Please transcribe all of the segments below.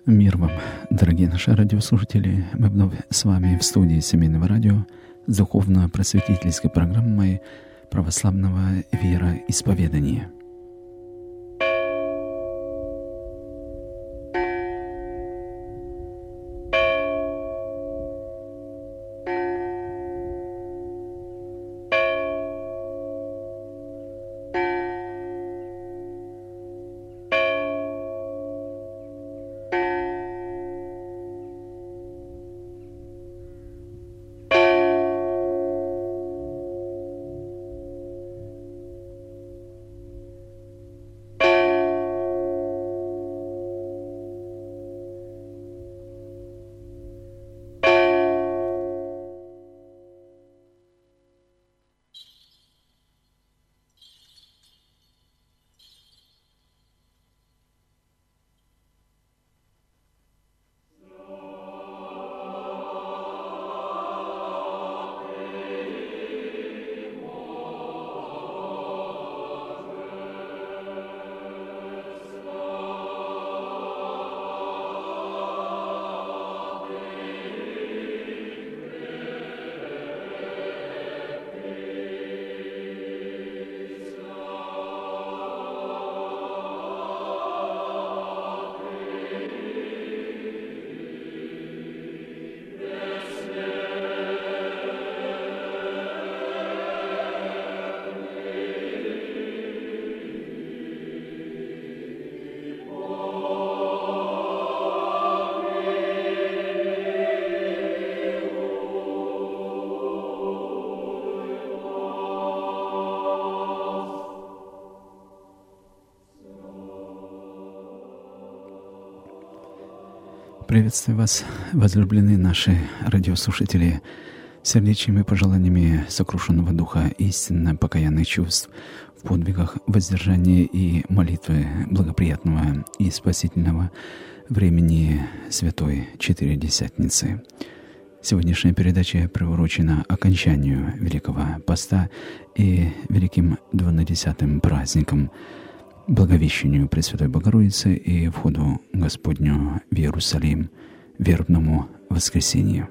Мир вам, дорогие наши радиослушатели. Мы вновь с вами в студии Семейного радио с духовно-просветительской программой православного вероисповедания. Приветствую вас, возлюбленные наши радиослушатели, сердечными пожеланиями сокрушенного духа, истинно покаянных чувств в подвигах воздержания и молитвы благоприятного и спасительного времени Святой Четыредесятницы. Сегодняшняя передача приурочена окончанию Великого Поста и Великим Двунадесятым праздником, Благовещению Пресвятой Богородицы и входу Господню в Иерусалим, вербному воскресению.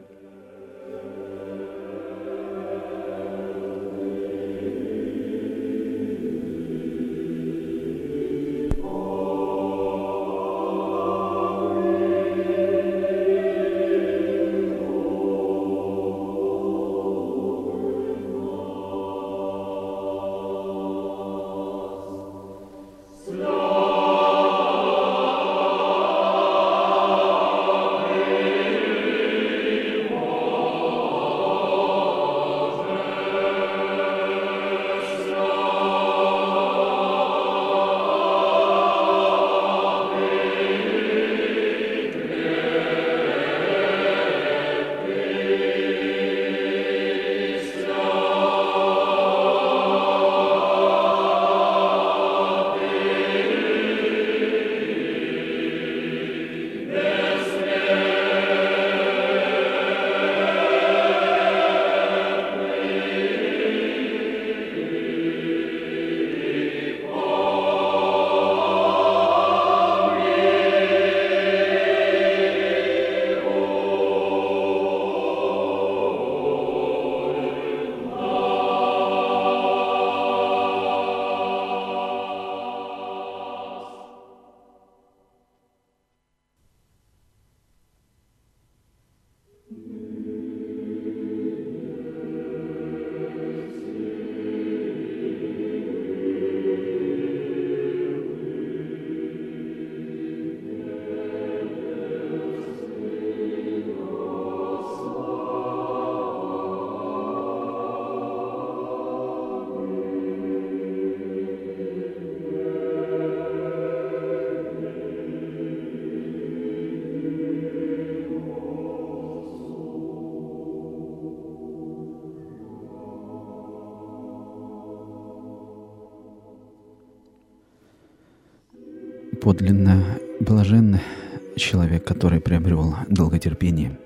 Подлинно блажен человек, который приобрел долготерпение,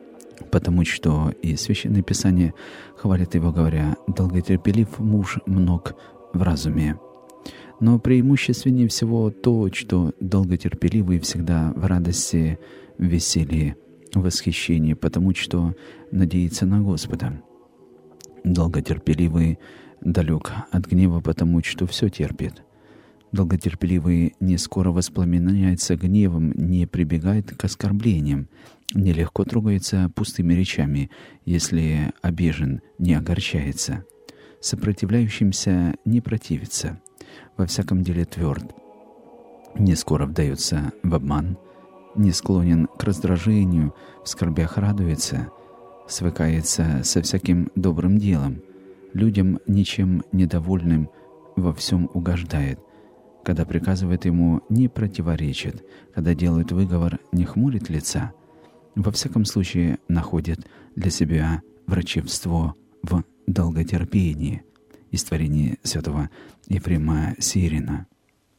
потому что и Священное Писание хвалит его, говоря: «Долготерпелив муж мног в разуме». Но преимущественнее всего то, что долготерпеливый всегда в радости, в веселье, в восхищении, потому что надеется на Господа. Долготерпеливый далек от гнева, потому что все терпит. Долготерпеливый не скоро воспламеняется гневом, не прибегает к оскорблениям, нелегко трогается пустыми речами, если обижен, не огорчается. Сопротивляющимся не противится, во всяком деле тверд, не скоро вдается в обман, не склонен к раздражению, в скорбях радуется, свыкается со всяким добрым делом, людям ничем недовольным во всем угождает, когда приказывает ему, не противоречит, когда делает выговор, не хмурит лица, во всяком случае находит для себя врачевство в долготерпении. Из творения святого Ефрема Сирина.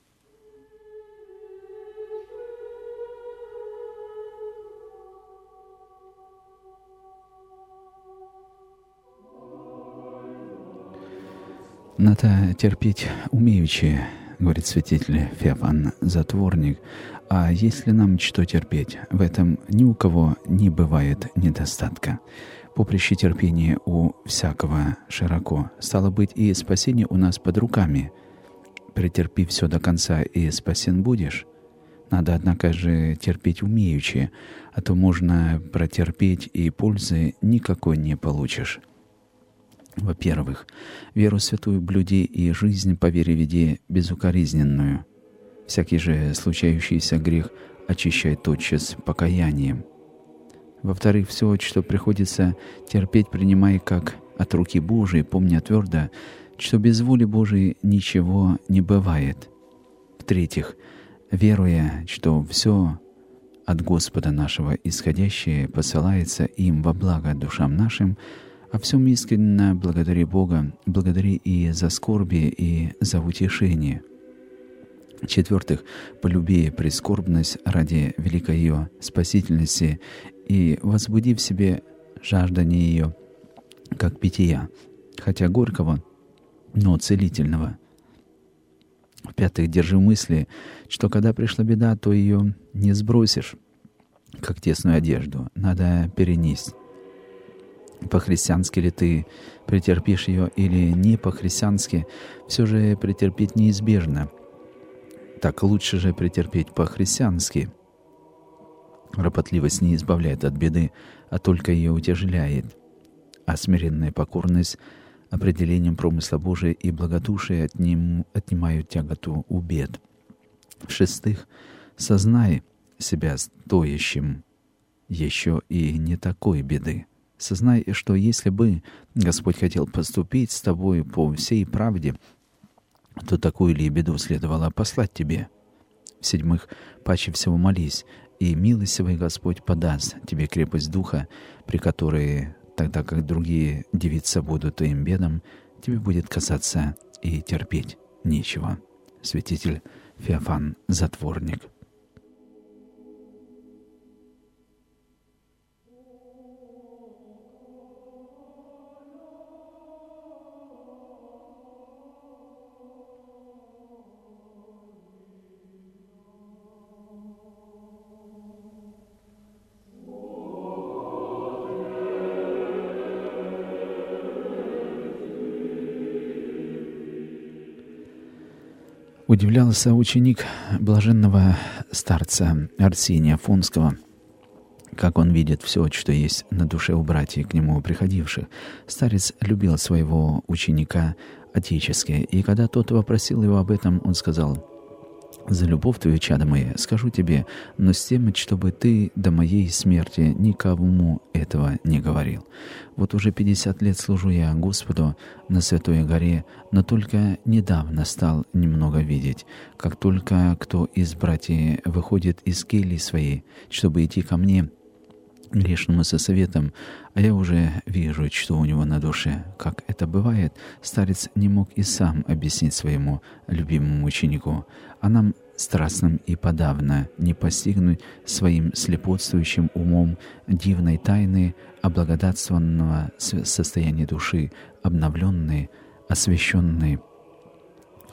Надо терпеть умеючи, говорит святитель Феофан Затворник, а если нам что терпеть, в этом ни у кого не бывает недостатка. Поприще терпения у всякого широко, стало быть, и спасение у нас под руками. Претерпи все до конца, и спасен будешь. Надо, однако же, терпеть умеючи, а то можно протерпеть, и пользы никакой не получишь. Во-первых, веру святую блюди и жизнь по вере веди безукоризненную. Всякий же случающийся грех очищай тотчас покаянием. Во-вторых, все, что приходится терпеть, принимай как от руки Божией, помня твердо, что без воли Божией ничего не бывает. В-третьих, веруя, что все от Господа нашего исходящее посылается им во благо душам нашим, о всем искренне благодари Бога, благодари и за скорби, и за утешение. В-четвертых, полюби прискорбность ради великой ее спасительности и возбуди в себе жаждание ее, как питья, хотя горького, но целительного. В-пятых, держи в мысли, что когда пришла беда, то ее не сбросишь, как тесную одежду, надо перенести. По-христиански ли ты претерпишь ее или не по-христиански, все же претерпеть неизбежно. Так лучше же претерпеть по-христиански. Ропотливость не избавляет от беды, а только ее утяжеляет. А смиренная покорность определением промысла Божия и благодушие отнимают тяготу у бед. В-шестых, сознай себя стоящим еще и не такой беды. Сознай, что если бы Господь хотел поступить с тобой по всей правде, то такую ли беду следовало послать тебе? В-седьмых, паче всего молись, и милостивый Господь подаст тебе крепость духа, при которой, тогда как другие дивиться будут твоим бедам, тебе будет казаться и терпеть нечего. Святитель Феофан Затворник. Удивлялся ученик блаженного старца Арсения Афонского, как он видит все, что есть на душе у братьев к нему приходивших. Старец любил своего ученика отечески, и когда тот вопросил его об этом, он сказал: «За любовь твою, чадо мое, скажу тебе, но с тем, чтобы ты до моей смерти никому этого не говорил. Вот уже 50 лет служу я Господу на Святой горе, но только недавно стал немного видеть, как только кто из братьев выходит из кельи своей, чтобы идти ко мне, грешному со советом, а я уже вижу, что у него на душе. Как это бывает, старец не мог и сам объяснить своему любимому ученику, а нам, страстным и подавно, не постигнуть своим слепотствующим умом дивной тайны облагодатствованного состояния души, обновленной, освященной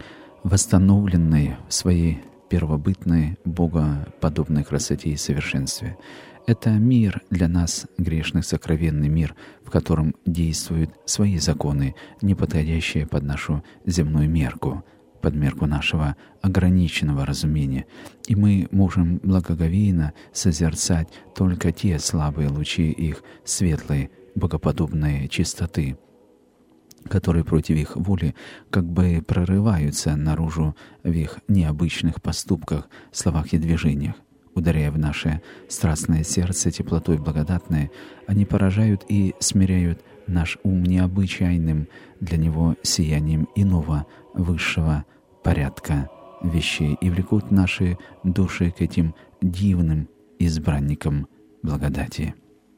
восстановленной в своей первобытной, богоподобной красоте и совершенстве. Это мир для нас, грешных, сокровенный мир, в котором действуют свои законы, не подходящие под нашу земную мерку, под мерку нашего ограниченного разумения. И мы можем благоговейно созерцать только те слабые лучи их светлой, богоподобной чистоты, которые против их воли как бы прорываются наружу в их необычных поступках, словах и движениях. Ударяя в наше страстное сердце теплотой благодатной, они поражают и смиряют наш ум необычайным для него сиянием иного, высшего порядка вещей и влекут наши души к этим дивным избранникам благодати.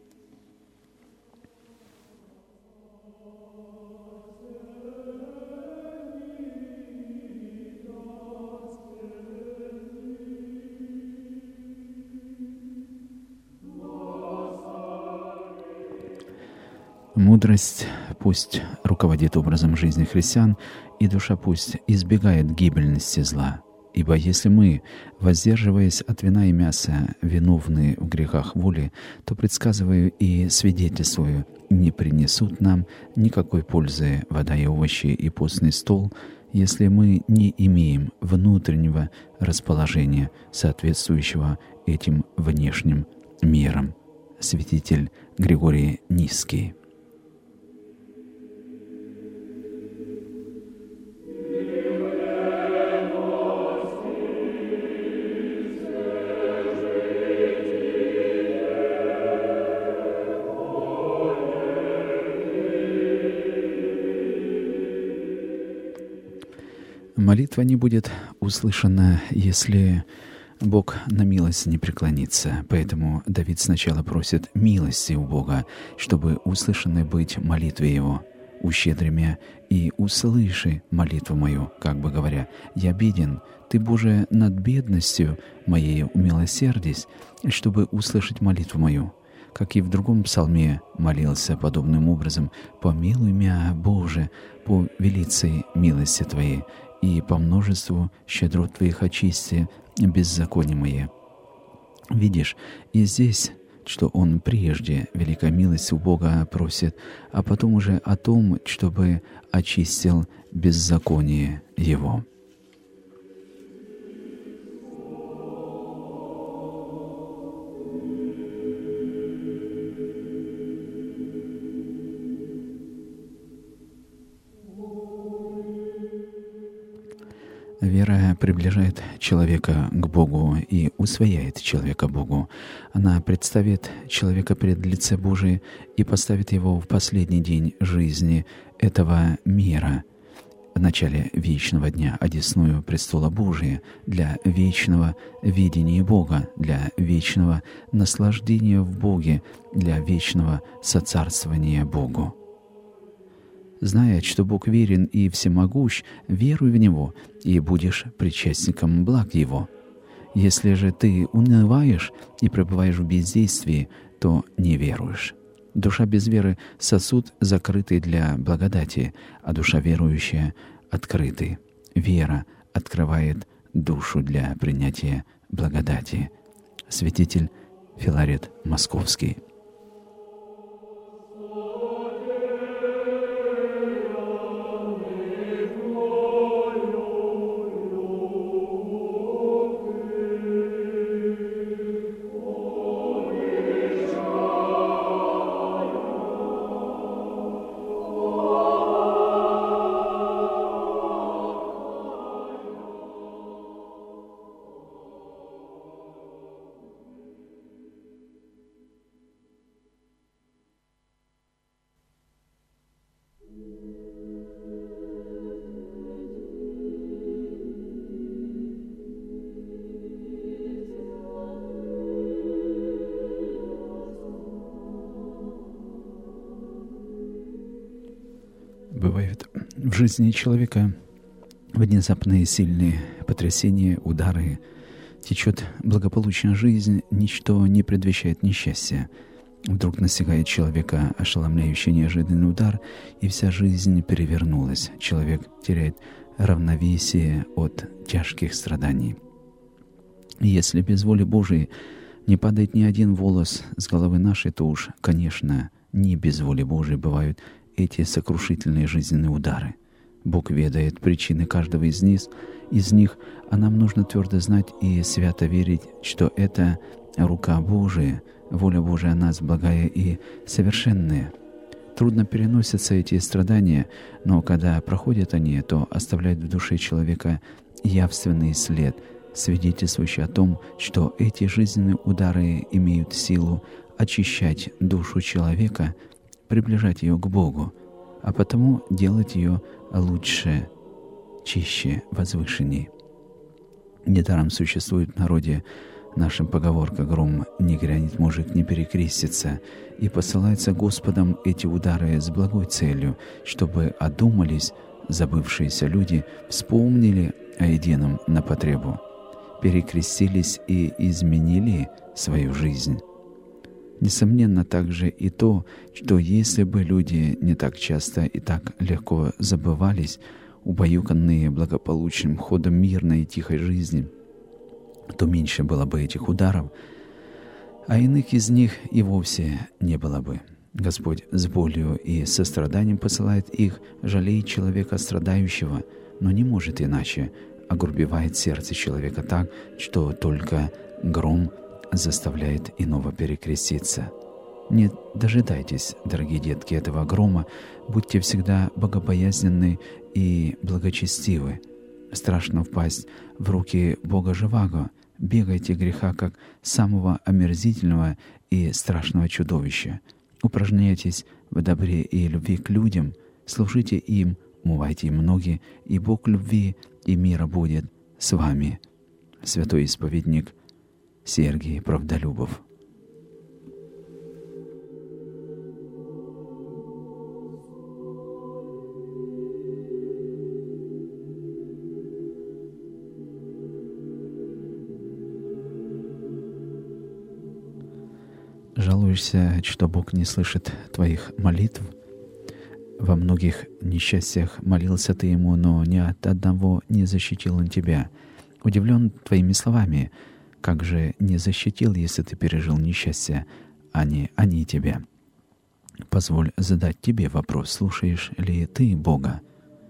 Мудрость пусть руководит образом жизни христиан, и душа пусть избегает гибельности зла. Ибо если мы, воздерживаясь от вина и мяса, виновны в грехах воли, то предсказываю и свидетельствую, не принесут нам никакой пользы вода и овощи и постный стол, если мы не имеем внутреннего расположения, соответствующего этим внешним мерам. Святитель Григорий Низкий. Молитва не будет услышана, если Бог на милость не преклонится. Поэтому Давид сначала просит милости у Бога, чтобы услышанной быть молитве Его. «Ущедри мя и услыши молитву мою», как бы говоря, «Я беден, Ты, Боже, над бедностью моей умилосердись, чтобы услышать молитву мою». Как и в другом псалме молился подобным образом: «Помилуй мя, Боже, по велицей милости Твоей, и по множеству щедрот Твоих очисти беззакония мои». Видишь, и здесь, что он прежде великой милости у Бога просит, а потом уже о том, чтобы очистил беззаконие его. Вера приближает человека к Богу и усвояет человека Богу. Она представит человека пред лице Божие и поставит его в последний день жизни этого мира, в начале вечного дня, одесную престола Божия, для вечного видения Бога, для вечного наслаждения в Боге, для вечного соцарствования Богу. Зная, что Бог верен и всемогущ, веруй в Него, и будешь причастником благ Его. Если же ты унываешь и пребываешь в бездействии, то не веруешь. Душа без веры — сосуд, закрытый для благодати, а душа верующая — открытый. Вера открывает душу для принятия благодати. Святитель Филарет Московский. Бывают в жизни человека внезапные сильные потрясения, удары. Течет благополучная жизнь, ничто не предвещает несчастья. Вдруг настигает человека ошеломляющий неожиданный удар, и вся жизнь перевернулась. Человек теряет равновесие от тяжких страданий. Если без воли Божией не падает ни один волос с головы нашей, то уж, конечно, не без воли Божией бывают эти сокрушительные жизненные удары. Бог ведает причины каждого из них, а нам нужно твердо знать и свято верить, что это рука Божия, воля Божия о нас благая и совершенная. Трудно переносятся эти страдания, но когда проходят они, то оставляют в душе человека явственный след, свидетельствующий о том, что эти жизненные удары имеют силу очищать душу человека, приближать ее к Богу, а потому делать ее лучше, чище, возвышенней. Недаром существует в народе нашим поговорка «гром не грянет, мужик не перекрестится», и посылаются Господом эти удары с благой целью, чтобы одумались забывшиеся люди, вспомнили о едином на потребу, перекрестились и изменили свою жизнь. Несомненно также и то, что если бы люди не так часто и так легко забывались, убаюканные благополучным ходом мирной и тихой жизни, то меньше было бы этих ударов, а иных из них и вовсе не было бы. Господь с болью и состраданием посылает их, жалеет человека страдающего, но не может иначе, огрубевает сердце человека так, что только гром заставляет иного перекреститься. Не дожидайтесь, дорогие детки, этого грома, будьте всегда богобоязненны и благочестивы. Страшно впасть в руки Бога живаго, бегайте греха как самого омерзительного и страшного чудовища. Упражняйтесь в добре и любви к людям, служите им, умывайте им ноги, и Бог любви и мира будет с вами. Святой исповедник Сергий Правдолюбов. Жалуешься, что Бог не слышит твоих молитв? Во многих несчастьях молился ты Ему, но ни от одного не защитил Он тебя. Удивлен твоими словами. Как же не защитил, если ты пережил несчастье, а не они тебя? Позволь задать тебе вопрос: слушаешь ли ты Бога?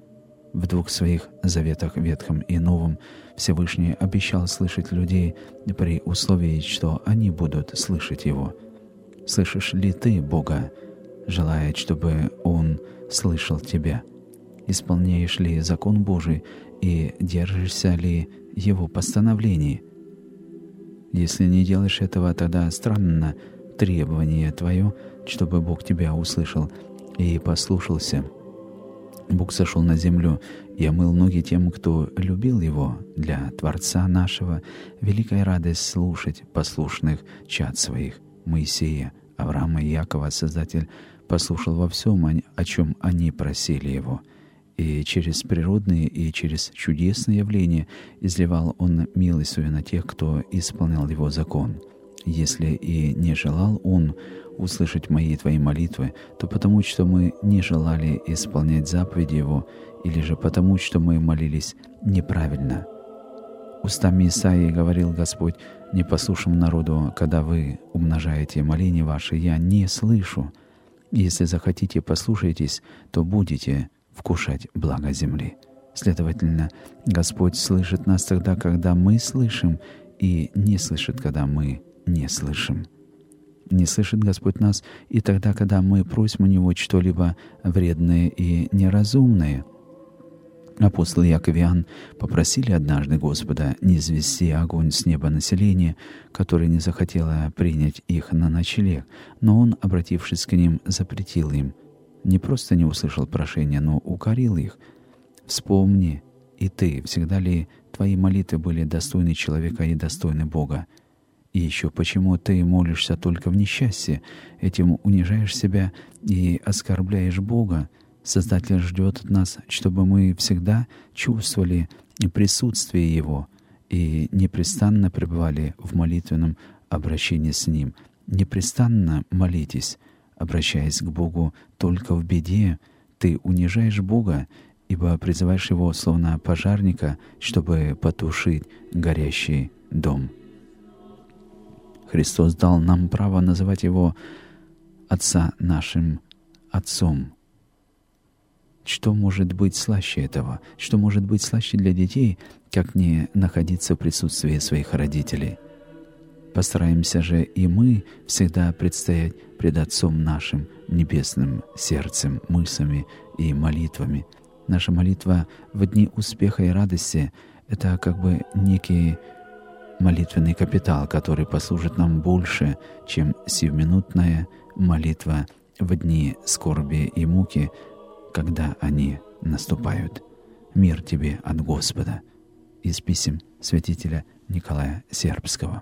В 2 своих заветах, Ветхом и Новом, Всевышний обещал слышать людей при условии, что они будут слышать Его. Слышишь ли ты Бога, желает, чтобы Он слышал тебя? Исполняешь ли закон Божий и держишься ли Его постановлений? Если не делаешь этого, тогда странно требование твое, чтобы Бог тебя услышал и послушался. Бог сошел на землю и омыл ноги тем, кто любил Его. Для Творца нашего великая радость слушать послушных чад своих. Моисея, Авраама и Иакова Создатель послушал во всем, о чем они просили Его. И через природные, и через чудесные явления изливал Он милость свою на тех, кто исполнял Его закон. Если и не желал Он услышать мои и твои молитвы, то потому, что мы не желали исполнять заповеди Его, или же потому, что мы молились неправильно. Устами Исаии говорил Господь непослушному народу: когда вы умножаете моления ваши, я не слышу. Если захотите, послушайтесь, то будете вкушать благо земли. Следовательно, Господь слышит нас тогда, когда мы слышим, и не слышит, когда мы не слышим. Не слышит Господь нас и тогда, когда мы просим у Него что-либо вредное и неразумное. Апостол Яков и Иоанн попросили однажды Господа низвести огонь с неба населения, которое не захотело принять их на ночлег, но Он, обратившись к ним, запретил им. Не просто не услышал прошения, но укорил их. Вспомни и ты, всегда ли твои молитвы были достойны человека и достойны Бога? И еще почему ты молишься только в несчастье, этим унижаешь себя и оскорбляешь Бога? Создатель ждет от нас, чтобы мы всегда чувствовали присутствие Его и непрестанно пребывали в молитвенном обращении с Ним. Непрестанно молитесь, обращаясь к Богу только в беде. Ты унижаешь Бога ибо призываешь его словно пожарника, чтобы потушить горящий дом. Христос дал нам право называть Его Отца нашим Отцом. Что может быть слаще этого? Что может быть слаще для детей, как не находиться в присутствии своих родителей? Постараемся же и мы всегда предстоять пред Отцом нашим небесным сердцем, мыслями и молитвами. Наша молитва в дни успеха и радости — это как бы некий молитвенный капитал, который послужит нам больше, чем сиюминутная молитва в дни скорби и муки, когда они наступают. Мир тебе от Господа. Из писем святителя Николая Сербского.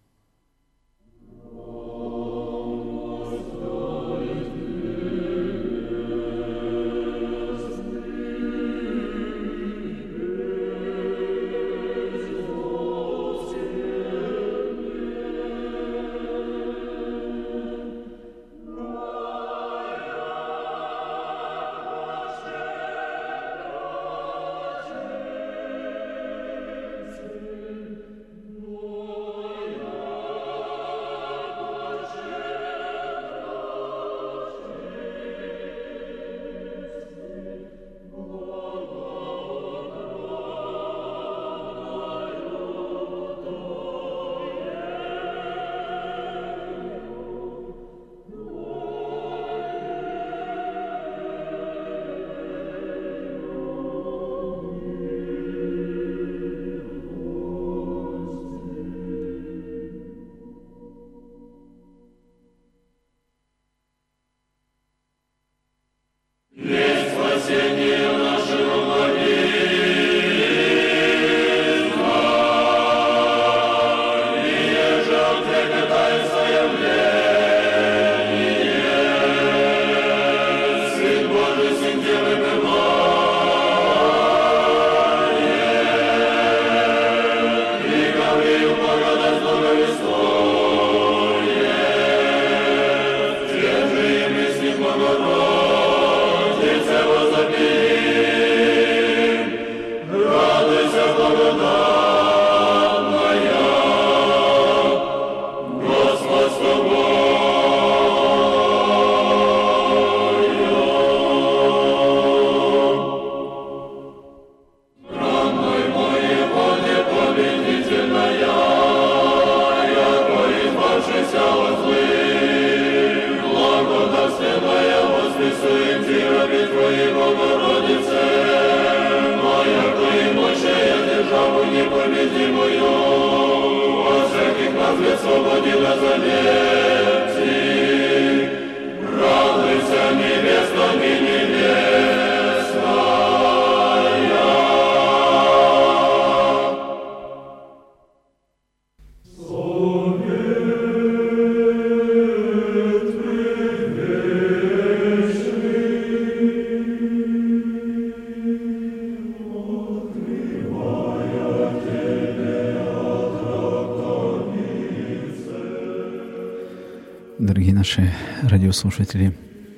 Дорогие наши радиослушатели,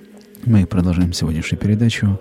мы продолжаем сегодняшнюю передачу.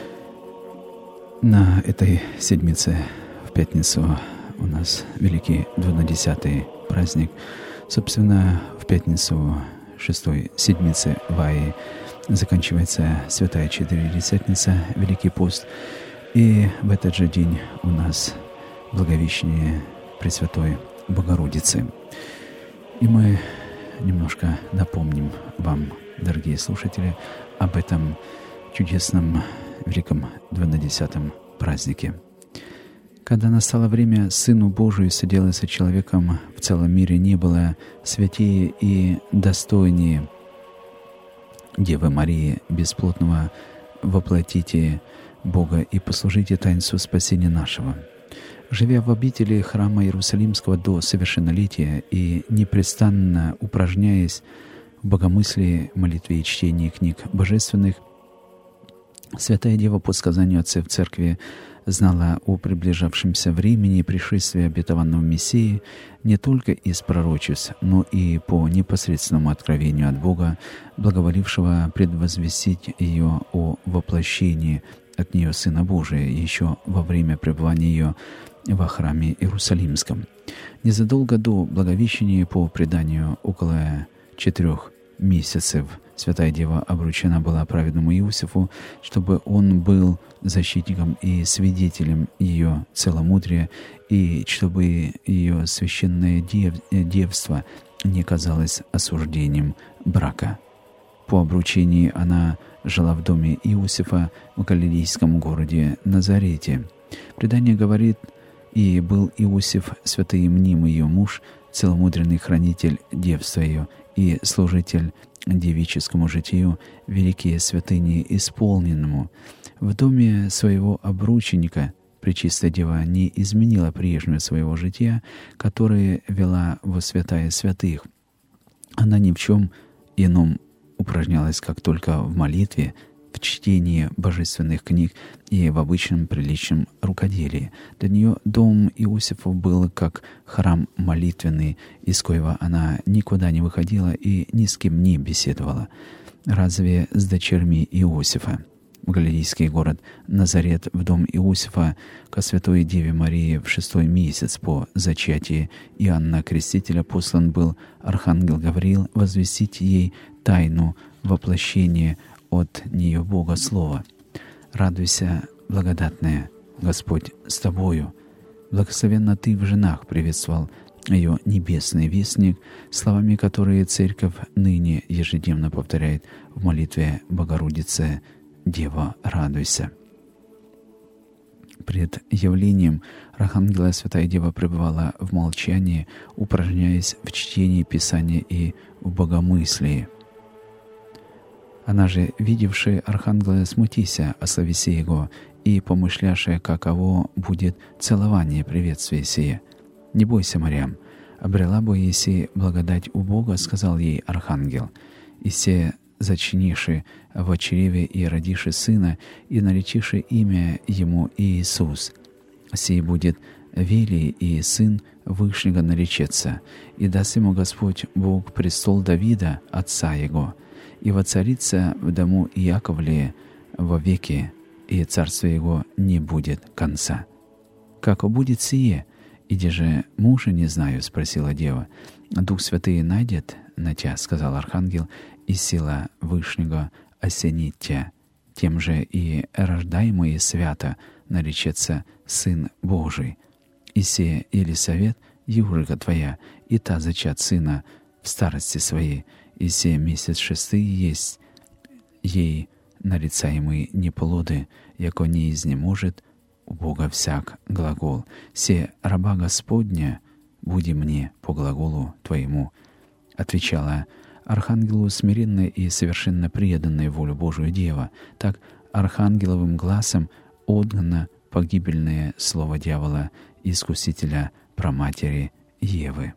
На этой седмице, в пятницу, у нас великий 12-й праздник. Собственно, в пятницу 6-й седмицы Ваи заканчивается Святая Четыредесятница, Великий пост. И в этот же день у нас Благовещение Пресвятой Богородицы. И мы немножко напомним вам, дорогие слушатели, об этом чудесном великом 12-м празднике. Когда настало время Сыну Божию соделаться человеком, в целом мире не было святее и достойнее Девы Марии бесплотного, воплотите Бога и послужите таинству спасения нашего. Живя в обители храма Иерусалимского до совершеннолетия и непрестанно упражняясь в богомыслии, молитве и чтении книг божественных, Святая Дева по сказанию отцов Церкви знала о приближавшемся времени пришествия обетованного Мессии не только из пророчеств, но и по непосредственному откровению от Бога, благоволившего предвозвестить ее о воплощении от нее Сына Божия еще во время пребывания ее во храме Иерусалимском. Незадолго до Благовещения, по преданию, около 4 месяцев Святая Дева обручена была праведному Иосифу, чтобы он был защитником и свидетелем ее целомудрия, и чтобы ее священное девство не казалось осуждением брака. По обручении она жила в доме Иосифа в галилейском городе Назарете. Предание говорит: «И был Иосиф святоимним ее муж, целомудренный хранитель девства ее и служитель девическому житию, великие святыни исполненному». В доме своего обрученника Пречистая Дева не изменила прежнего своего жития, которое вела во святая святых. Она ни в чем ином упражнялась, как только в молитве, в чтении божественных книг и в обычном приличном рукоделии. Для нее дом Иосифа был как храм молитвенный, из коего она никуда не выходила и ни с кем не беседовала. Разве с дочерьми Иосифа? В галилейский город Назарет, в дом Иосифа, ко Святой Деве Марии в 6-й месяц по зачатии Иоанна Крестителя послан был архангел Гавриил возвестить ей тайну воплощения от нее Бога Слова. «Радуйся, благодатная, Господь с тобою! Благословенна ты в женах», — приветствовал ее небесный вестник, словами которые Церковь ныне ежедневно повторяет в молитве Богородице: «Дева, радуйся». Пред явлением архангела Святая Дева пребывала в молчании, упражняясь в чтении Писания и в богомыслии. Она же, видевшая архангела, смутися о слове сего, и помышляшая, каково будет целование приветствия сие. «Не бойся, Мариам, обрела бы еси благодать у Бога», — сказал ей архангел, «и се зачниши в чреве и родиши сына, и наречиши имя ему Иисус. Сей будет велий, и сын Вышнего наречется, и даст ему Господь Бог престол Давида, отца его, и воцарится в дому Иаковле вовеки, и царство его не будет конца». «Как будет сие? Иди же мужа не знаю», — спросила дева. «Дух Святый найдет на тя», — сказал архангел, «и сила Вышнего осенит тя. Тем же и рождаемый свято наречется Сын Божий. И се Елисавет, Юрга твоя, и та зачат сына в старости своей, и се месяц 6 есть ей нарицаемый неплоды, яко не изнеможет у Бога всяк глагол. Се раба Господня, буди мне по глаголу твоему», — отвечала архангелу смиренная и совершенно преданная волю Божию дева. Так архангеловым глазом отгнано погибельное слово дьявола, искусителя праматери Евы.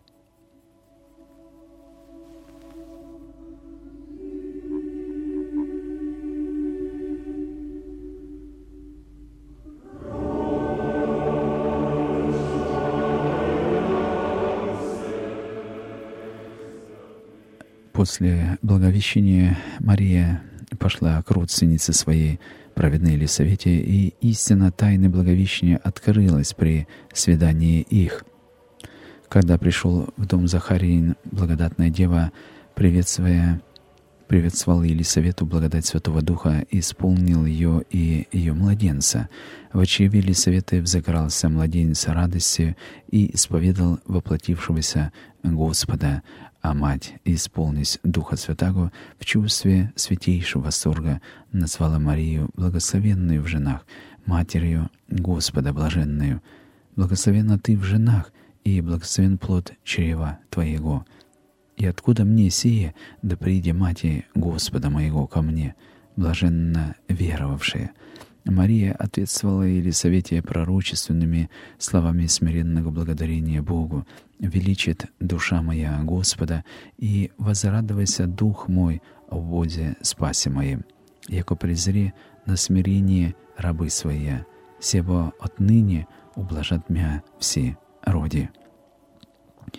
После Благовещения Мария пошла к родственнице своей, праведной Елисавете, и истина тайны Благовещения открылась при свидании их. Когда пришел в дом Захарин, благодатная дева, приветствовала Елисавету благодать Святого Духа, исполнил ее и ее младенца. В чреве Елисаветы взыгрался младенец радостью и исповедал воплотившегося Господа, а мать, исполнись Духа Святаго, в чувстве святейшего восторга назвала Марию благословенную в женах, матерью Господа блаженную. «Благословенна ты в женах, и благословен плод чрева твоего. И откуда мне сие, да приди Мати Господа моего ко мне, блаженно веровавшая?» Мария ответствовала Елисавете пророчественными словами смиренного благодарения Богу: «Величит душа моя Господа, и возрадовайся дух мой о Боге спасе моем, яко презре на смирение рабы своя, себо отныне ублажат мя все роди».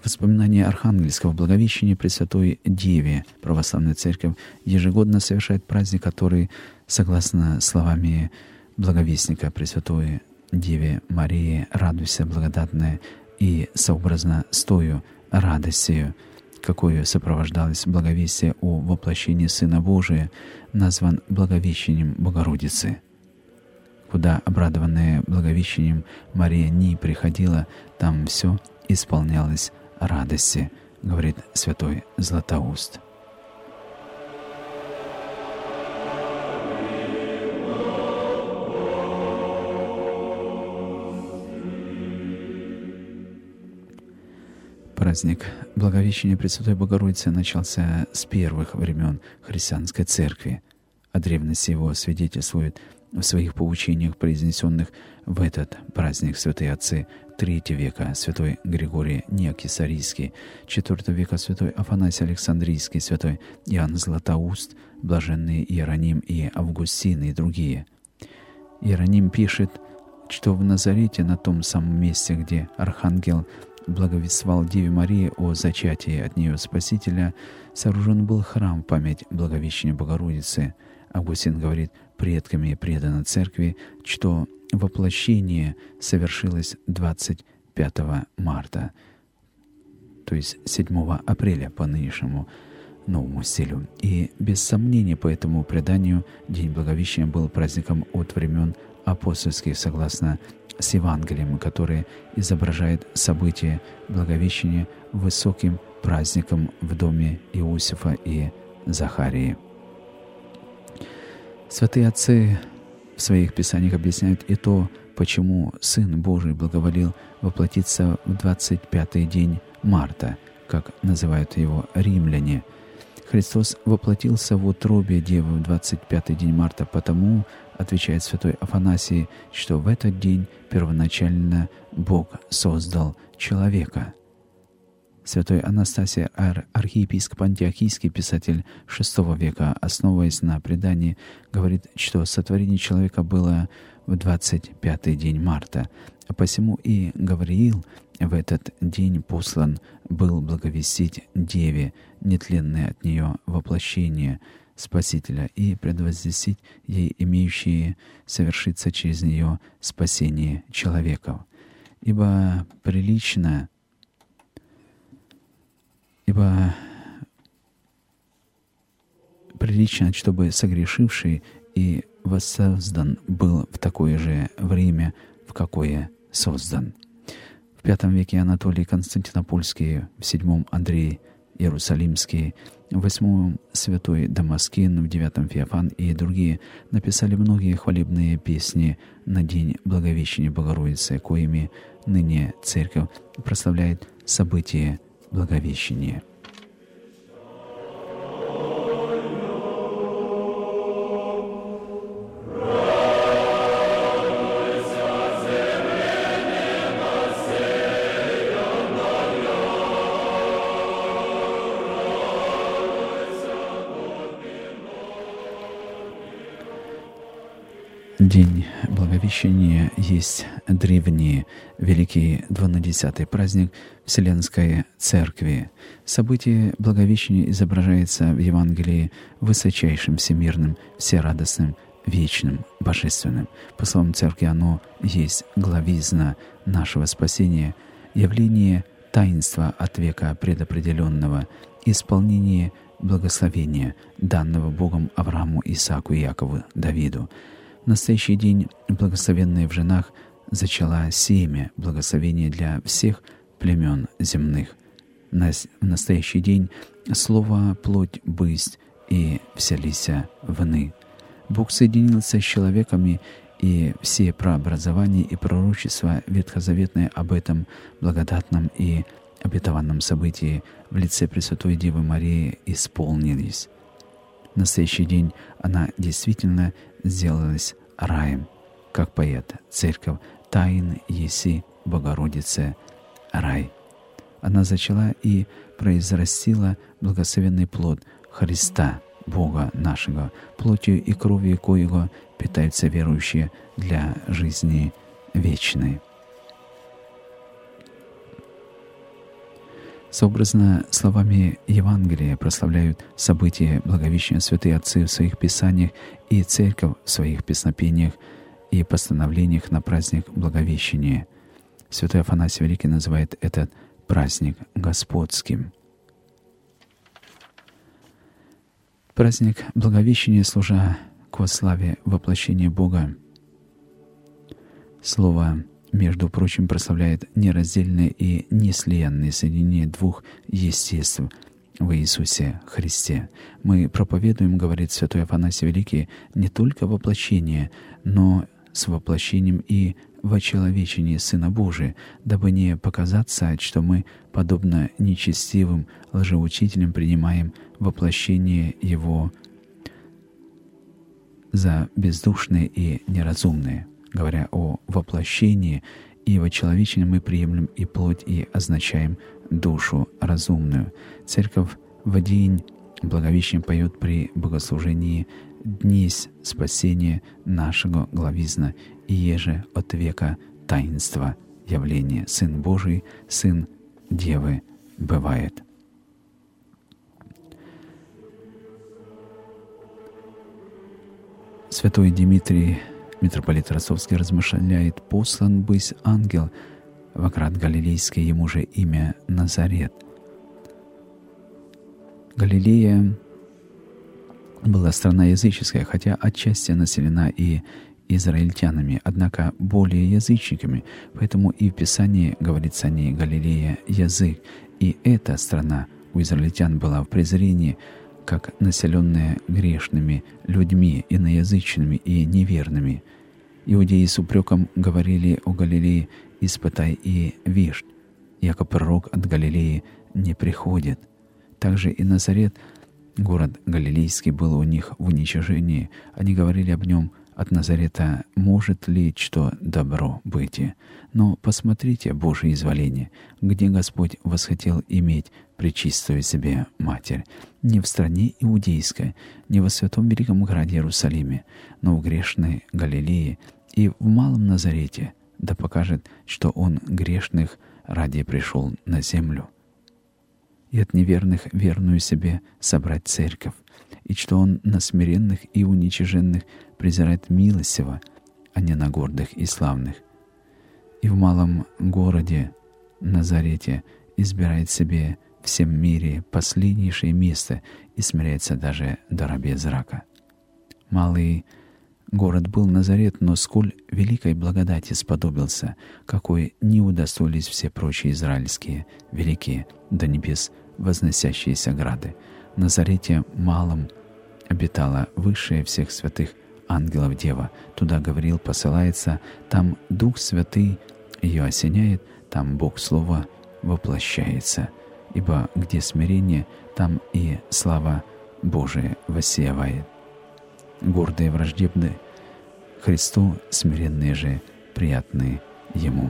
воспоминание Архангельского Благовещения Пресвятой Деве Православная Церковь ежегодно совершает праздник, который, согласно словами благовестника Пресвятой Деве Марии, «Радуйся, благодатная, и сообразно с тою радостью, какою сопровождалось благовестие о воплощении Сына Божия, назван Благовещением Богородицы». Куда обрадованная Благовещением Мария ни приходила, там все исполнялось радости, говорит святой Златоуст. Праздник Благовещения Пресвятой Богородицы начался с первых времен христианской церкви. О древности его свидетельствует в своих поучениях, произнесенных в этот праздник, святые отцы III века святой Григорий Неокесарийский, IV века святой Афанасий Александрийский, святой Иоанн Златоуст, блаженные Иероним и Августин и другие. Иероним пишет, что в Назарете, на том самом месте, где архангел благовествовал Деве Марии о зачатии от нее Спасителя, сооружен был храм в память Благовещения Богородицы. Августин говорит, предками предано церкви, что воплощение совершилось 25 марта, то есть 7 апреля по нынешнему новому стилю. И без сомнения по этому преданию День Благовещения был праздником от времен апостольских, согласно с Евангелием, которое изображает событие Благовещения высоким праздником в доме Иосифа и Захарии. Святые отцы в своих писаниях объясняют и то, почему Сын Божий благоволил воплотиться в 25-й день марта, как называют его римляне. Христос воплотился в утробе Девы в 25-й день марта потому, отвечает святой Афанасий, что в этот день первоначально Бог создал человека. Святой Анастасий, архиепископ Антиохийский, писатель VI века, основываясь на предании, говорит, что сотворение человека было в 25-й день марта, а посему и Гавриил в этот день послан был благовестить Деве нетленное от нее воплощение Спасителя и предвозвестить ей имеющие совершиться через нее спасение человеков. Ибо прилично, чтобы согрешивший и воссоздан был в такое же время, в какое создан. В V веке Анатолий Константинопольский, в VII Андрей Иерусалимский, в VIII святой Дамаскин, в IX Феофан и другие написали многие хвалебные песни на День Благовещения Богородицы, коими ныне Церковь прославляет событие Благовещения. День Благовещения есть древний великий 12-й праздник Вселенской Церкви. Событие Благовещения изображается в Евангелии высочайшим, всемирным, всерадостным, вечным, божественным. По словам Церкви, оно есть главизна нашего спасения, явление таинства от века предопределенного, исполнение благословения, данного Богом Аврааму, Исааку, Иакову, Давиду. В настоящий день благословенная в женах зачала семя благословения для всех племен земных. В настоящий день слово «плоть бысть» и «вселися вны». Бог соединился с человеками, и все прообразования и пророчества ветхозаветные об этом благодатном и обетованном событии в лице Пресвятой Девы Марии исполнились. В настоящий день она действительно сделалась раем, как поэт «Церковь тайн еси Богородице рай». Она зачала и произрастила благословенный плод Христа, Бога нашего, плотью и кровью коего питаются верующие для жизни вечной. Сообразно словами Евангелия прославляют события Благовещения святые отцы в своих писаниях и Церковь в своих песнопениях и постановлениях на праздник Благовещения. Святой Афанасий Великий называет этот праздник Господским. Праздник Благовещения, служа к во славе воплощения Бога, Слово, между прочим, прославляет нераздельное и неслиянное соединение двух естеств в Иисусе Христе. Мы проповедуем, говорит святой Афанасий Великий, не только воплощение, но с воплощением и вочеловечение Сына Божия, дабы не показаться, что мы, подобно нечестивым лжеучителям, принимаем воплощение Его за бездушное и неразумное. Говоря о воплощении и вочеловечении, мы приемлем и плоть, и означаем душу разумную. Церковь в день Благовещения поет при богослужении «Днесь спасения нашего главизна, и еже от века таинства явления. Сын Божий, Сын Девы бывает». Святой Дмитрий, митрополит Ростовский, размышляет: «Послан быть ангел в град Галилейский, ему же имя Назарет». Галилея была страна языческая, хотя отчасти населена и израильтянами, однако более язычниками, поэтому и в Писании говорится о ней Галилея — язык, и эта страна у израильтян была в презрении, как населенная грешными людьми, иноязычными и неверными. Иудеи с упреком говорили о Галилее: «Испытай и вишь, яко пророк от Галилеи не приходит». Также и Назарет, город Галилейский, был у них в уничижении. Они говорили об нем: «От Назарета может ли что добро быть?» Но посмотрите Божие изволение, где Господь восхотел иметь пречистую себе Матерь, не в стране иудейской, не во святом великом граде Иерусалиме, но в грешной Галилее и в малом Назарете, да покажет, что Он грешных ради пришел на землю, и от неверных верную себе собрать церковь, и что Он на смиренных и уничиженных презирает милостиво, а не на гордых и славных. И в малом городе Назарете избирает себе в всем мире последнейшее место и смиряется даже до рабе зрака. Малый город был Назарет, но сколь великой благодати сподобился, какой не удостоились все прочие израильские великие до небес возносящиеся грады. В Назарете малом обитала высшая всех святых ангелов Дева. Туда Гавриил посылается, там Дух Святый ее осеняет, там Бог Слова воплощается. Ибо где смирение, там и слава Божия воссеивает. Гордые враждебны Христу, смиренные же приятны Ему.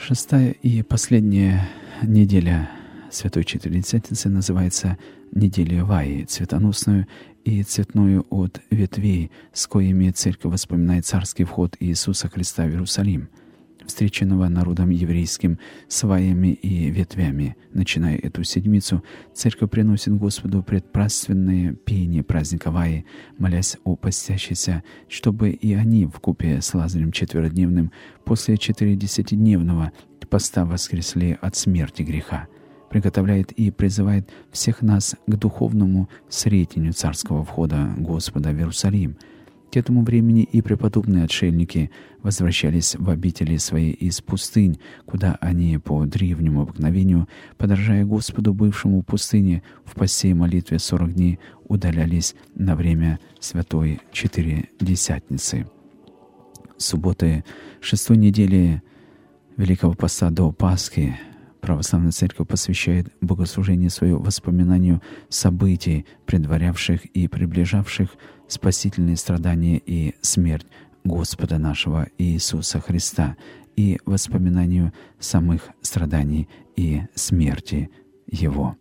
Шестая и последняя неделя Святой Четыредесятницы называется неделей Ваи, цветоносную и цветную от ветвей, с коими Церковь воспоминает царский вход Иисуса Христа в Иерусалим, встреченного народом еврейским с ваями и ветвями. Начиная эту седмицу, Церковь приносит Господу предпразднественные пение праздника Ваи, молясь о постящихся, чтобы и они вкупе с Лазарем четверодневным после 40-дневного поста воскресли от смерти греха. Приготовляет и призывает всех нас к духовному сретению царского входа Господа в Иерусалим. К этому времени и преподобные отшельники возвращались в обители свои из пустынь, куда они по древнему обыкновению, подражая Господу, бывшему в пустыне, в посте и молитве 40 дней, удалялись на время Святой Четыредесятницы. Субботы шестой недели Великого Поста до Пасхи Православная Церковь посвящает богослужение свое воспоминанию событий, предварявших и приближавших спасительные страдания и смерть Господа нашего Иисуса Христа и воспоминанию самых страданий и смерти Его.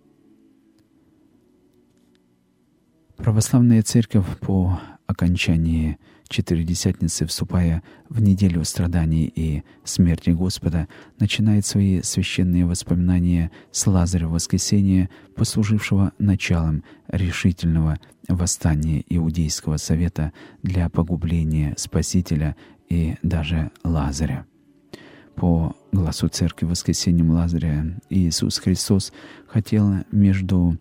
Православная Церковь по окончании Четыредесятницы, вступая в неделю страданий и смерти Господа, начинает свои священные воспоминания с Лазаря воскресения, послужившего началом решительного восстания Иудейского совета для погубления Спасителя и даже Лазаря. По гласу Церкви воскресением Лазаря Иисус Христос хотел, между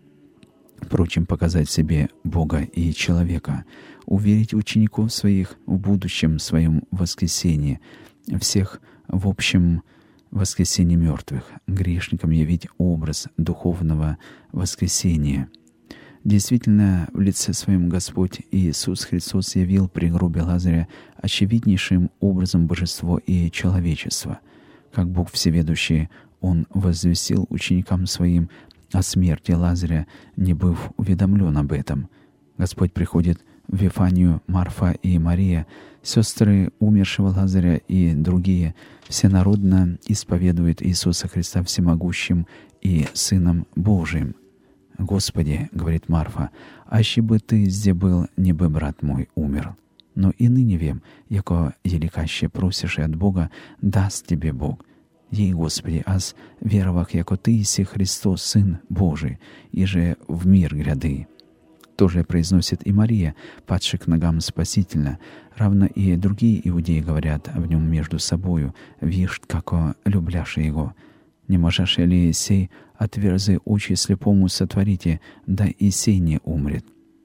прочим, показать себе Бога и человека, уверить учеников своих в будущем своем воскресении, всех в общем воскресении мертвых, грешникам явить образ духовного воскресения. Действительно, в лице своем Господь Иисус Христос явил при гробе Лазаря очевиднейшим образом божество и человечество. Как Бог всеведущий, Он возвестил ученикам своим о смерти Лазаря, не быв уведомлен об этом. Господь приходит в Вифанию, Марфа и Мария, сестры умершего Лазаря и другие, всенародно исповедуют Иисуса Христа всемогущим и Сыном Божиим. «Господи, — говорит Марфа, — аще бы Ты зде был, не бы брат мой умер. Но и ныне вем, яко еликаще просишь и от Бога, даст Тебе Бог. Ей, Господи, аз веровах, яко Ты иси Христос, Сын Божий, и же в мир гряды». Тоже произносит и Мария, падшая к ногам Спасителя, равно и другие иудеи говорят в нем между собою, «Вишь, како любляше Его. Не можешь ли сей отверзы очи слепому сотворите, да и сей не умрет».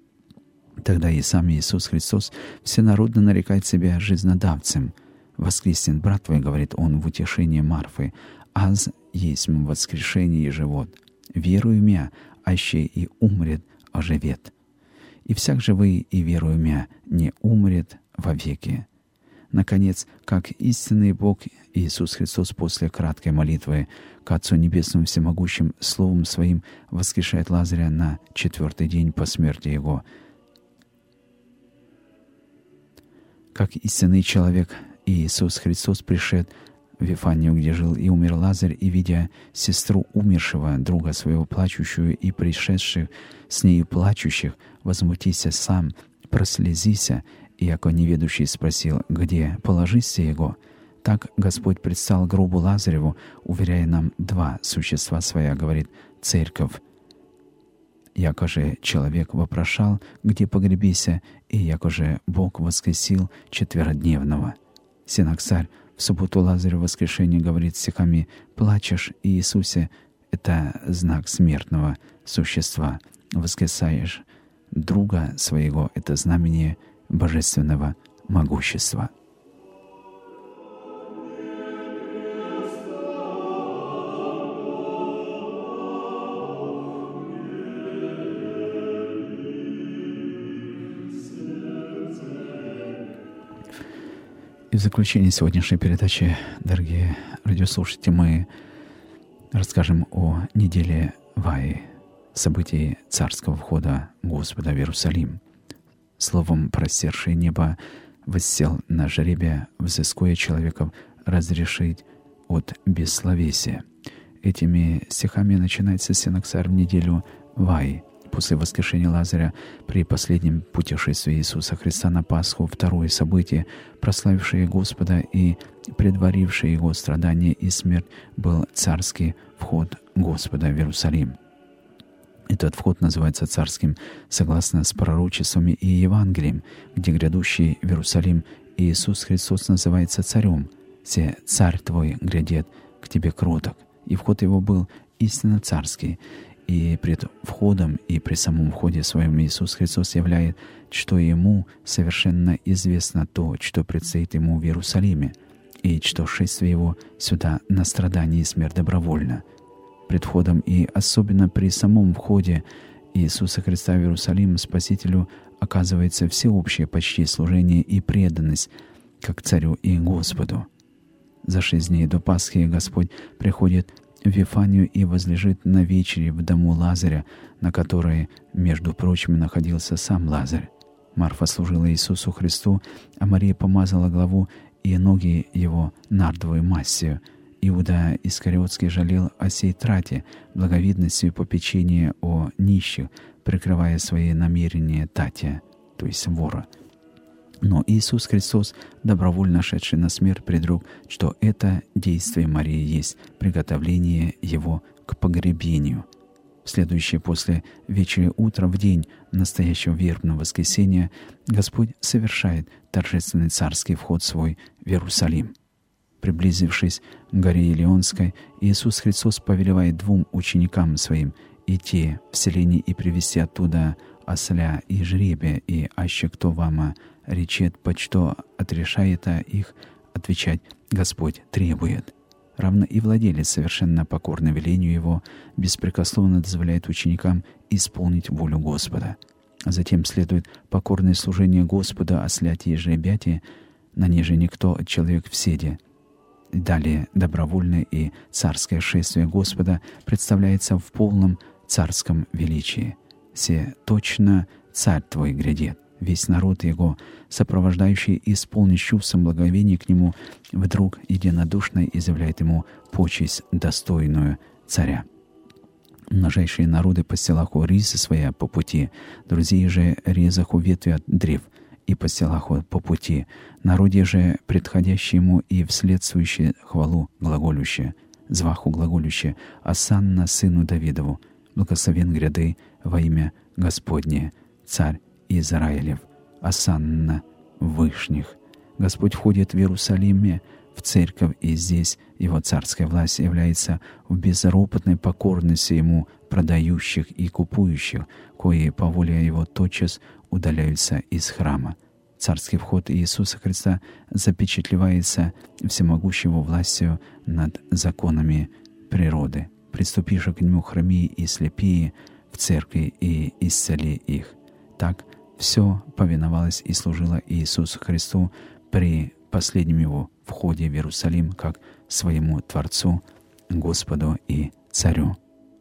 Тогда и сам Иисус Христос всенародно нарекает себя жизнодавцем. «Воскреснет брат твой, — говорит Он в утешении Марфы, — аз есть воскрешение и живот. Верую мя, аще и умрет, оживет. И всяк живый и верую мя не умрет вовеки». Наконец, как истинный Бог Иисус Христос после краткой молитвы к Отцу Небесному Всемогущим Словом Своим воскрешает Лазаря на 4-й день по смерти Его. Как истинный человек Иисус Христос пришед в Вифанию, где жил и умер Лазарь, и, видя сестру умершего, друга своего плачущую, и пришедших с нею плачущих, возмутися сам, прослезися, и, яко неведущий, спросил, где положися его. Так Господь предстал гробу Лазареву, уверяя нам два существа своя, говорит Церковь. Яко же человек вопрошал, где погребися, и яко же Бог воскресил четверодневного. Синаксарь в субботу Лазаря воскрешения говорит стихами: «Плачешь, Иисусе, это знак смертного существа. Воскресаешь друга своего, это знамение божественного могущества». И в заключение сегодняшней передачи, дорогие радиослушатели, мы расскажем о неделе Ваи, событии царского входа Господа в Иерусалим. Словом, простершее небо воссел на жребие, взыскуя человеков разрешить от бессловесия. Этими стихами начинается синоксар в неделю Ваи, после воскрешения Лазаря при последнем путешествии Иисуса Христа на Пасху, второе событие, прославившее Господа и предварившее Его страдания и смерть, был царский вход Господа в Иерусалим. Этот вход называется царским согласно с пророчествами и Евангелием, где грядущий в Иерусалим Иисус Христос называется царем. «Се царь твой грядет к тебе кроток». И вход его был истинно царский. И пред входом, и при самом входе своем Иисус Христос являет, что Ему совершенно известно то, что предстоит Ему в Иерусалиме, и что шествие Его сюда на страдание и смерть добровольно. Пред входом и особенно при самом входе Иисуса Христа в Иерусалим Спасителю оказывается всеобщее почти служение и преданность, как Царю и Господу. За 6 дней до Пасхи Господь приходит в Вифанию и возлежит на вечере в дому Лазаря, на которой, между прочим, находился сам Лазарь. Марфа служила Иисусу Христу, а Мария помазала главу и ноги Его нардовой мастью. Иуда Искариотский жалел о сей трате, благовидностью и попечении о нищих, прикрывая свои намерения Татия, то есть вора. Но Иисус Христос, добровольно шедший на смерть, предрек, что это действие Марии есть приготовление Его к погребению. В следующее после вечери утро, в день настоящего вербного воскресения, Господь совершает торжественный царский вход свой в Иерусалим. Приблизившись к горе Илионской, Иисус Христос повелевает 2 ученикам Своим идти в селение и привести оттуда осля и жребия, и аще кто вама речет, почто отрешает их, отвечать Господь требует. Равно и владелец, совершенно покорный велению Его, беспрекословно дозволяет ученикам исполнить волю Господа. А затем следует покорное служение Господа осляти и жребяти, на неже никто человек в седе. Далее добровольное и царское шествие Господа представляется в полном царском величии. «Се точно царь твой грядет». Весь народ Его, сопровождающий и исполненный чувством благовения к Нему, вдруг единодушно изъявляет Ему почесть достойную царя. Множайшие народы постилаху ризы своя по пути, друзей же резаху ветви от древ, и постилаху по пути, народе же предходящему и вследствующее хвалу глаголюще, зваху глаголюще, осанна сыну Давидову, благословен гряды во имя Господне, царь Израилев, осанна вышних. Господь входит в Иерусалиме, в церковь, и здесь Его царская власть является в безропотной покорности Ему продающих и купующих, кои по воле Его тотчас удаляются из храма. Царский вход Иисуса Христа запечатлевается всемогущего властью над законами природы. «Приступи же к Нему хромии и слепии в церкви и исцели их». Так все повиновалось и служило Иисусу Христу при последнем Его входе в Иерусалим как своему Творцу, Господу и Царю.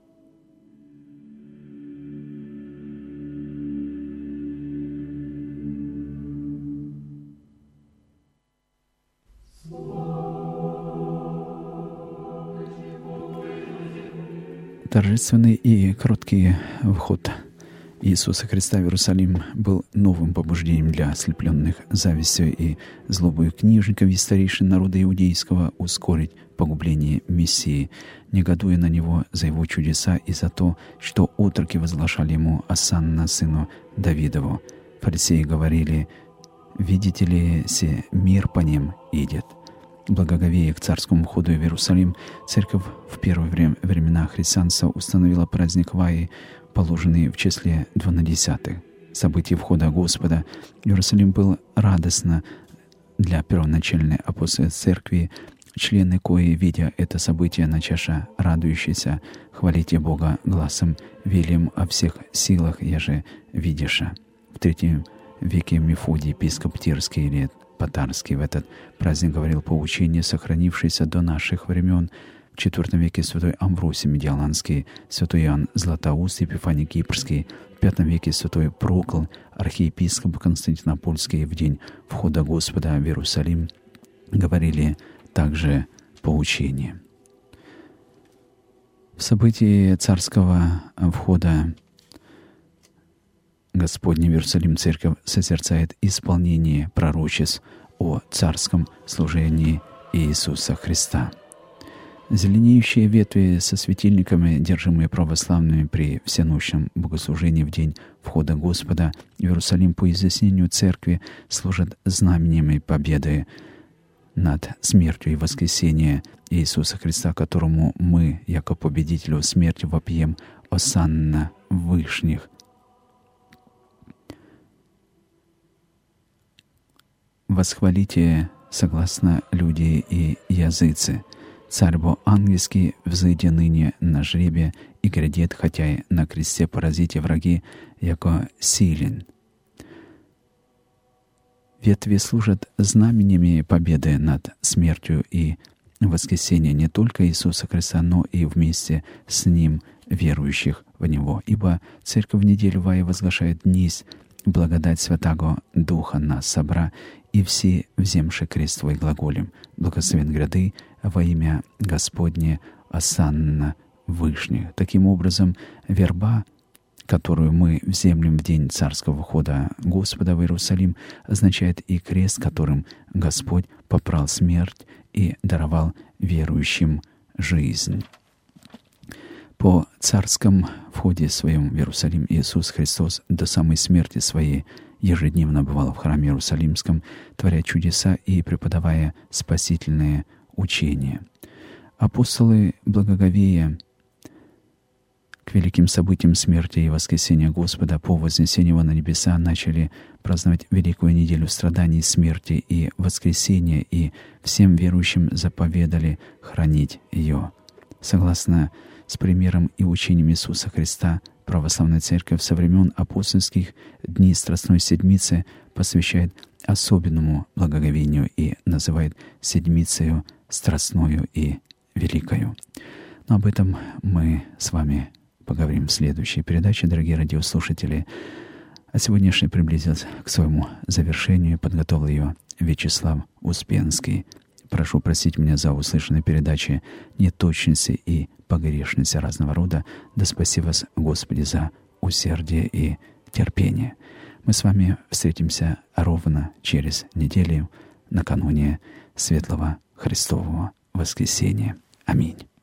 Торжественный и короткий вход Иисуса Христа в Иерусалим был новым побуждением для ослепленных завистью и злобою книжников и старейшин народа иудейского ускорить погубление Мессии, негодуя на Него за Его чудеса и за то, что отроки возглашали Ему осанна сыну Давидову. Фарисеи говорили: «Видите ли, се мир по ним идет». Благоговея к царскому входу в Иерусалим, церковь в первые времена христианства установила праздник Ваи, положенный в числе 12. Событие входа Господа в Иерусалим было радостно для первоначальной апостольской церкви, члены кои, видя это событие, начаша радующиеся, хвалите Бога гласом велим о всех силах, яже видиша. В 3 веке Мефодий, епископ Тирский или Патарский, в этот праздник говорил поучение, сохранившееся до наших времен. В IV веке святой Амвросий Медиаланский, святой Иоанн Златоуст, Епифаний Кипрский, в V веке святой Прокл, архиепископ Константинопольский, в день входа Господа в Иерусалим говорили также поучение. В событии царского входа Господня в Иерусалим церковь созерцает исполнение пророчеств о царском служении Иисуса Христа. Зеленеющие ветви со светильниками, держимые православными при всенощном богослужении в день входа Господа в Иерусалим по изъяснению церкви, служат знамениями победы над смертью и воскресения Иисуса Христа, которому мы, яко победителю смерти, вопьем «Осанна в вышних». «Восхвалите, согласно люди и языцы, Царь бо ангельский взыдя ныне на жребе и грядет, хотя и на кресте поразите враги, яко силен». Ветви служат знаменями победы над смертью и воскресения не только Иисуса Христа, но и вместе с Ним верующих в Него. Ибо Церковь в неделю вая возглашает низ благодать Святаго Духа нас собра, и все вземши крест Твой глаголем. Благословен гряды во имя Господне, осанна вышних. Таким образом, верба, которую мы вземлем в день царского входа Господа в Иерусалим, означает и крест, которым Господь попрал смерть и даровал верующим жизнь. По царском входе своем в Иерусалим Иисус Христос до самой смерти своей ежедневно бывал в храме Иерусалимском, творя чудеса и преподавая спасительные учения. Апостолы, благоговея к великим событиям смерти и воскресения Господа по вознесению Его на небеса, начали праздновать Великую неделю страданий, смерти и воскресения, и всем верующим заповедали хранить ее. Согласно с примером и учением Иисуса Христа, Православная Церковь со времен апостольских дней Страстной Седмицы посвящает особенному благоговению и называет Седмицею Страстною и Великою. Но об этом мы с вами поговорим в следующей передаче, дорогие радиослушатели. А сегодняшний приблизился к своему завершению, подготовил ее Вячеслав Успенский. Прошу простить меня за услышанные передачи, неточности и погрешности разного рода. Да спаси вас, Господи, за усердие и терпение. Мы с вами встретимся ровно через неделю, накануне Светлого Христового Воскресения. Аминь.